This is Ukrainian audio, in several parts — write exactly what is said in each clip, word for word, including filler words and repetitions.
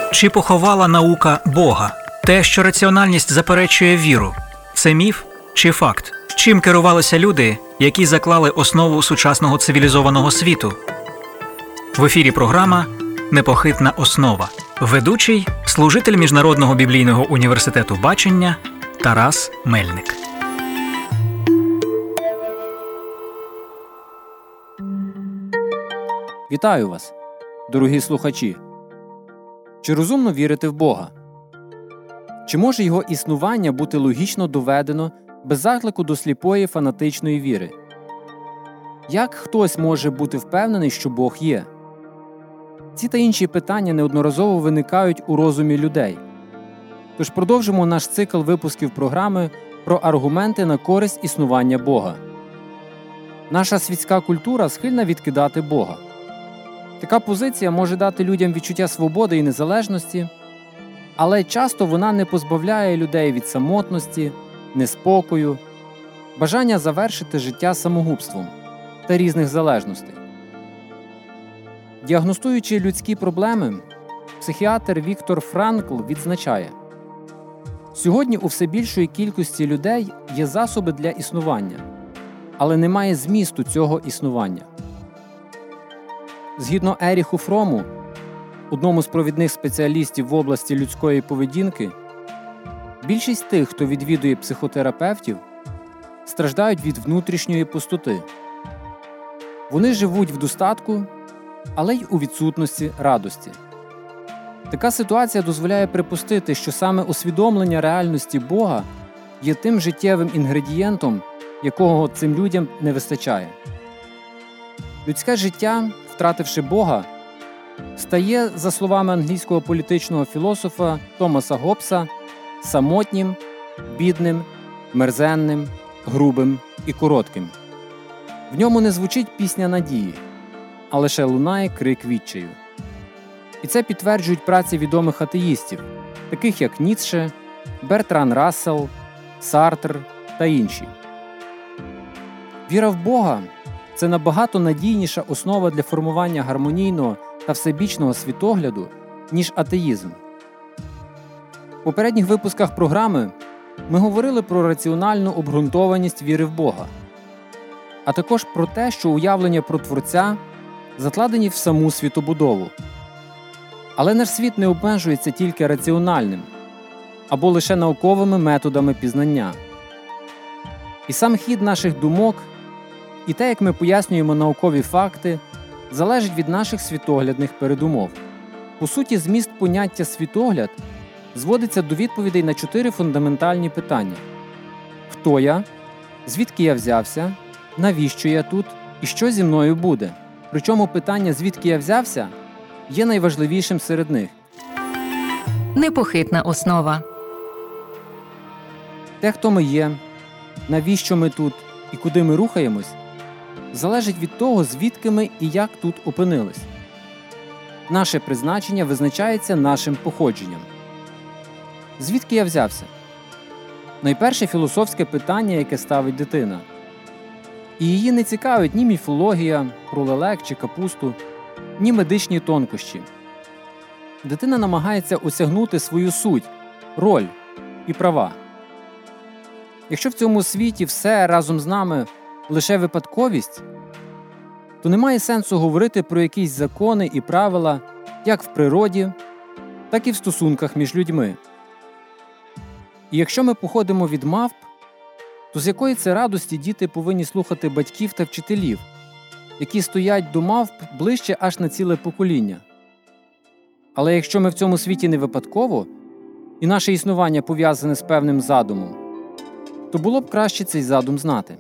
Чи поховала наука Бога? Те, що раціональність заперечує віру – це міф чи факт? Чим керувалися люди, які заклали основу сучасного цивілізованого світу? В ефірі програма «Непохитна основа». Ведучий – служитель Міжнародного біблійного університету бачення Тарас Мельник. Вітаю вас, дорогі слухачі! Чи розумно вірити в Бога? Чи може його існування бути логічно доведено без заклику до сліпої фанатичної віри? Як хтось може бути впевнений, що Бог є? Ці та інші питання неодноразово виникають у розумі людей. Тож продовжимо наш цикл випусків програми про аргументи на користь існування Бога. Наша світська культура схильна відкидати Бога. Така позиція може дати людям відчуття свободи і незалежності, але часто вона не позбавляє людей від самотності, неспокою, бажання завершити життя самогубством та різних залежностей. Діагностуючи людські проблеми, психіатр Віктор Франкл відзначає: сьогодні у все більшої кількості людей є засоби для існування, але немає змісту цього існування. Згідно Еріху Фрому, одному з провідних спеціалістів в області людської поведінки, більшість тих, хто відвідує психотерапевтів, страждають від внутрішньої пустоти. Вони живуть в достатку, але й у відсутності радості. Така ситуація дозволяє припустити, що саме усвідомлення реальності Бога є тим життєвим інгредієнтом, якого цим людям не вистачає. Людське життя, втративши Бога, стає, за словами англійського політичного філософа Томаса Гоббса, самотнім, бідним, мерзенним, грубим і коротким. В ньому не звучить пісня надії, а лише лунає крик відчаю. І це підтверджують праці відомих атеїстів, таких як Ніцше, Бертран Рассел, Сартр та інші. Віра в Бога – це набагато надійніша основа для формування гармонійного та всебічного світогляду, ніж атеїзм. В попередніх випусках програми ми говорили про раціональну обґрунтованість віри в Бога, а також про те, що уявлення про Творця закладені в саму світобудову. Але наш світ не обмежується тільки раціональним або лише науковими методами пізнання. І сам хід наших думок, і те, як ми пояснюємо наукові факти, залежить від наших світоглядних передумов. По суті, зміст поняття «світогляд» зводиться до відповідей на чотири фундаментальні питання: хто я, звідки я взявся, навіщо я тут і що зі мною буде. Причому питання «звідки я взявся» є найважливішим серед них. Непохитна основа. Те, хто ми є, навіщо ми тут і куди ми рухаємось, залежить від того, звідки ми і як тут опинились. Наше призначення визначається нашим походженням. Звідки я взявся? Найперше філософське питання, яке ставить дитина. І її не цікавить ні міфологія про лелек чи капусту, ні медичні тонкощі. Дитина намагається осягнути свою суть, роль і права. Якщо в цьому світі все разом з нами лише випадковість, то немає сенсу говорити про якісь закони і правила як в природі, так і в стосунках між людьми. І якщо ми походимо від мавп, то з якої це радості діти повинні слухати батьків та вчителів, які стоять до мавп ближче аж на ціле покоління? Але якщо ми в цьому світі не випадково, і наше існування пов'язане з певним задумом, то було б краще цей задум знати.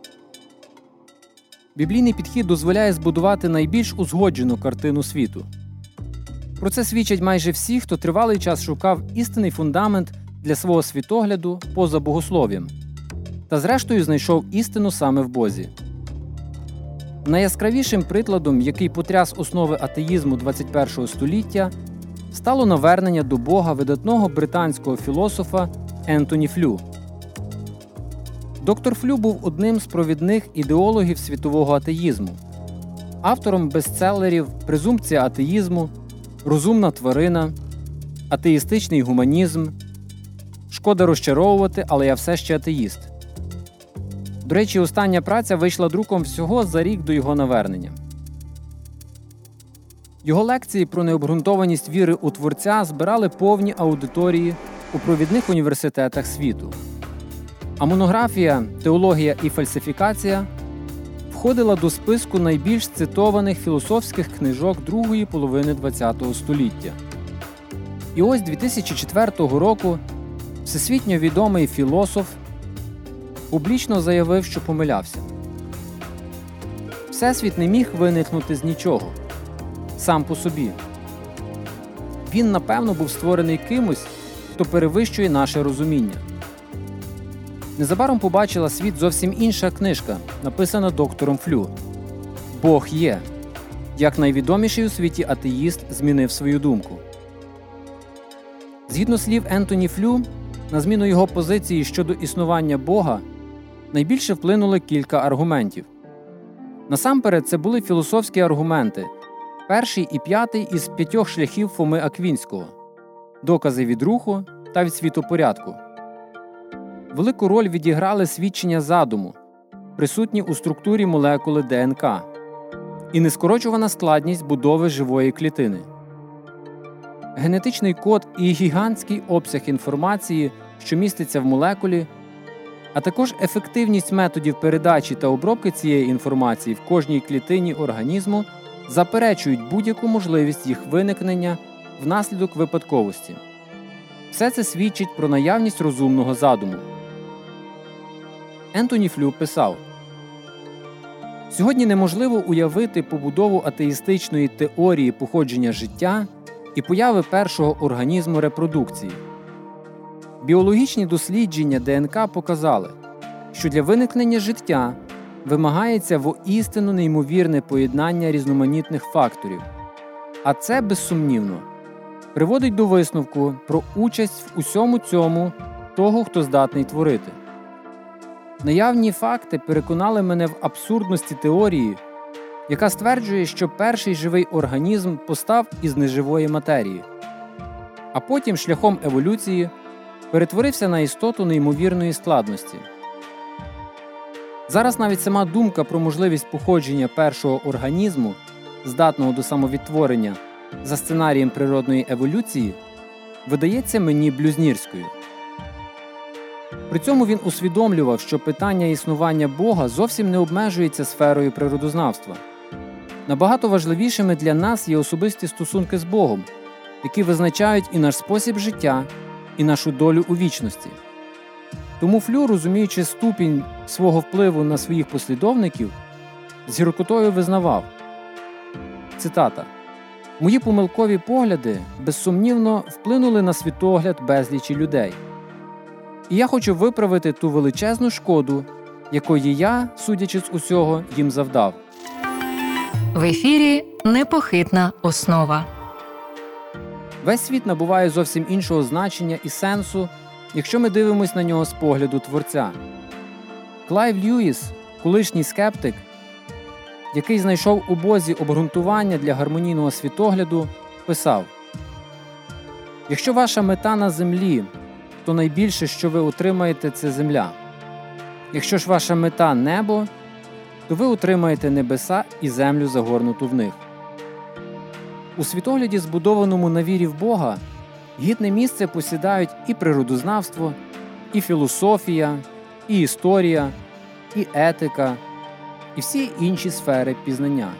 Біблійний підхід дозволяє збудувати найбільш узгоджену картину світу. Про це свідчать майже всі, хто тривалий час шукав істинний фундамент для свого світогляду поза богослов'ям, та зрештою знайшов істину саме в Бозі. Найяскравішим прикладом, який потряс основи атеїзму двадцять першого століття, стало навернення до Бога видатного британського філософа Ентоні Флю. Доктор Флю був одним з провідних ідеологів світового атеїзму, автором бестселерів «Презумпція атеїзму», «Розумна тварина», атеїстичний гуманізм, шкода розчаровувати, але я все ще атеїст. До речі, остання праця вийшла друком всього за рік до його навернення. Його лекції про необґрунтованість віри у Творця збирали повні аудиторії у провідних університетах світу. А монографія «Теологія і фальсифікація» входила до списку найбільш цитованих філософських книжок другої половини ХХ століття. І ось дві тисячі четвертого року всесвітньо відомий філософ публічно заявив, що помилявся. Всесвіт не міг виникнути з нічого, сам по собі. Він, напевно, був створений кимось, хто перевищує наше розуміння. Незабаром побачила світ зовсім інша книжка, написана доктором Флю «Бог є», як найвідоміший у світі атеїст змінив свою думку. Згідно слів Ентоні Флю, на зміну його позиції щодо існування Бога найбільше вплинули кілька аргументів. Насамперед, це були філософські аргументи, перший і п'ятий із п'ятьох шляхів Фоми Аквінського, докази від руху та від світопорядку. Велику роль відіграли свідчення задуму, присутні у структурі молекули ДНК, і нескорочувана складність будови живої клітини. Генетичний код і гігантський обсяг інформації, що міститься в молекулі, а також ефективність методів передачі та обробки цієї інформації в кожній клітині організму заперечують будь-яку можливість їх виникнення внаслідок випадковості. Все це свідчить про наявність розумного задуму. Ентоні Флю писав: «Сьогодні неможливо уявити побудову атеїстичної теорії походження життя і появи першого організму репродукції. Біологічні дослідження ДНК показали, що для виникнення життя вимагається воістину неймовірне поєднання різноманітних факторів. А це, безсумнівно, приводить до висновку про участь в усьому цьому того, хто здатний творити. Наявні факти переконали мене в абсурдності теорії, яка стверджує, що перший живий організм постав із неживої матерії, а потім шляхом еволюції перетворився на істоту неймовірної складності. Зараз навіть сама думка про можливість походження першого організму, здатного до самовідтворення, за сценарієм природної еволюції, видається мені блюзнірською. При цьому він усвідомлював, що питання існування Бога зовсім не обмежується сферою природознавства. Набагато важливішими для нас є особисті стосунки з Богом, які визначають і наш спосіб життя, і нашу долю у вічності. Тому Флю, розуміючи ступінь свого впливу на своїх послідовників, з гіркотою визнавав, цитата, «Мої помилкові погляди, безсумнівно, вплинули на світогляд безлічі людей. І я хочу виправити ту величезну шкоду, якої я, судячи з усього, їм завдав». В ефірі «Непохитна основа». Весь світ набуває зовсім іншого значення і сенсу, якщо ми дивимося на нього з погляду Творця. Клайв Льюіс, колишній скептик, який знайшов у Бозі обґрунтування для гармонійного світогляду, писав: «Якщо ваша мета на землі, то найбільше, що ви отримаєте, це земля. Якщо ж ваша мета – небо, то ви отримаєте небеса і землю, загорнуту в них». У світогляді, збудованому на вірі в Бога, гідне місце посідають і природознавство, і філософія, і історія, і етика, і всі інші сфери пізнання.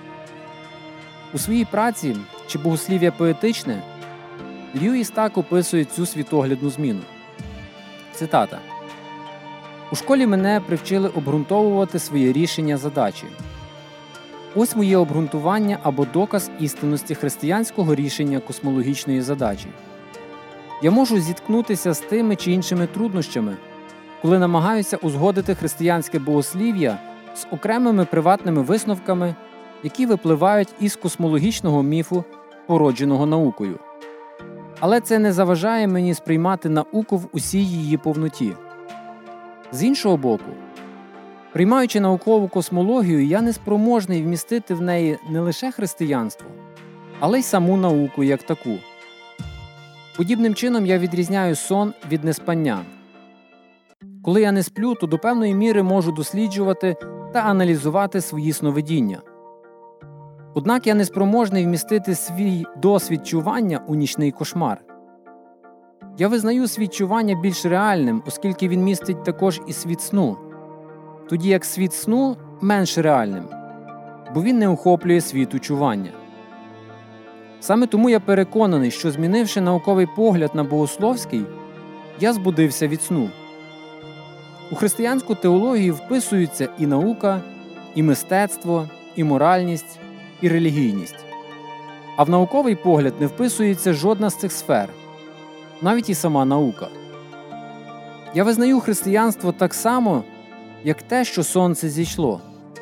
У своїй праці «Чи богослів'я поетичне» Льюіс так описує цю світоглядну зміну. Цитата: «У школі мене привчили обґрунтовувати своє рішення задачі. Ось моє обґрунтування або доказ істинності християнського рішення космологічної задачі. Я можу зіткнутися з тими чи іншими труднощами, коли намагаюся узгодити християнське богослів'я з окремими приватними висновками, які випливають із космологічного міфу, породженого наукою. Але це не заважає мені сприймати науку в усій її повноті. З іншого боку, приймаючи наукову космологію, я не спроможний вмістити в неї не лише християнство, але й саму науку як таку. Подібним чином я відрізняю сон від неспання. Коли я не сплю, то до певної міри можу досліджувати та аналізувати свої сновидіння. Однак я неспроможний вмістити свій досвід чування у нічний кошмар. Я визнаю світ чування більш реальним, оскільки він містить також і світ сну, тоді як світ сну менш реальним, бо він не охоплює світу чування. Саме тому я переконаний, що, змінивши науковий погляд на богословський, я збудився від сну. У християнську теологію вписуються і наука, і мистецтво, і моральність, і релігійність. А в науковий погляд не вписується жодна з цих сфер, навіть і сама наука. Я визнаю християнство так само, як те, що сонце зійшло.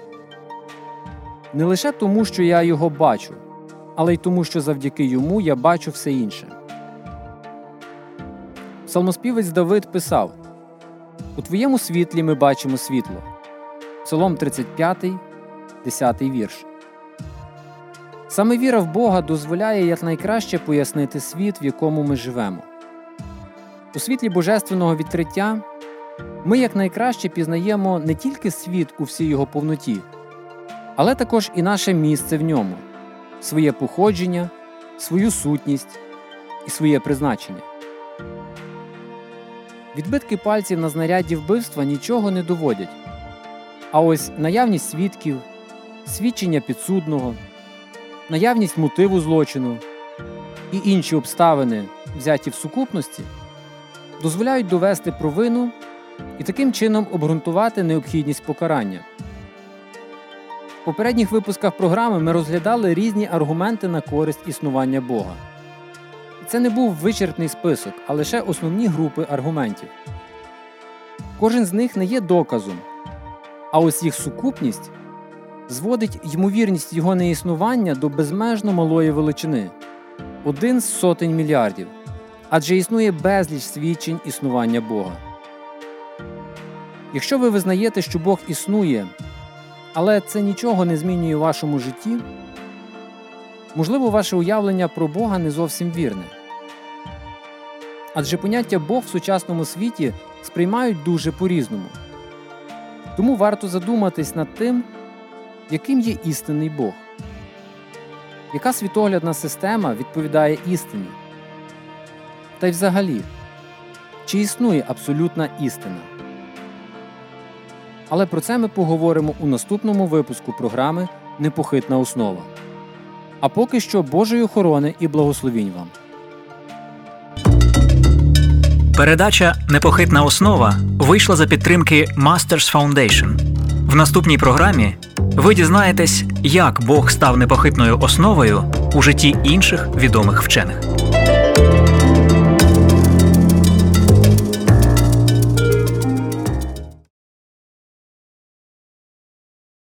Не лише тому, що я його бачу, але й тому, що завдяки йому я бачу все інше. Псалмоспівець Давид писав: «У твоєму світлі ми бачимо світло». Псалом тридцять п'ятий, десятий вірш. Саме віра в Бога дозволяє якнайкраще пояснити світ, в якому ми живемо. У світлі божественного відкриття ми якнайкраще пізнаємо не тільки світ у всій його повноті, але також і наше місце в ньому, своє походження, свою сутність і своє призначення. Відбитки пальців на знарядді вбивства нічого не доводять, а ось наявність свідків, свідчення підсудного, наявність мотиву злочину і інші обставини, взяті в сукупності, дозволяють довести провину і таким чином обґрунтувати необхідність покарання. В попередніх випусках програми ми розглядали різні аргументи на користь існування Бога. Це не був вичерпний список, а лише основні групи аргументів. Кожен з них не є доказом, а ось їх сукупність зводить ймовірність його неіснування до безмежно малої величини – один з сотень мільярдів, адже існує безліч свідчень існування Бога. Якщо ви визнаєте, що Бог існує, але це нічого не змінює у вашому житті, можливо, ваше уявлення про Бога не зовсім вірне. Адже поняття Бог в сучасному світі сприймають дуже по-різному. Тому варто задуматись над тим, яким є істинний Бог. Яка світоглядна система відповідає істині? Та й взагалі, чи існує абсолютна істина? Але про це ми поговоримо у наступному випуску програми «Непохитна основа». А поки що Божої охорони і благословінь вам! Передача «Непохитна основа» вийшла за підтримки Masters Foundation. В наступній програмі ви дізнаєтесь, як Бог став непохитною основою у житті інших відомих вчених.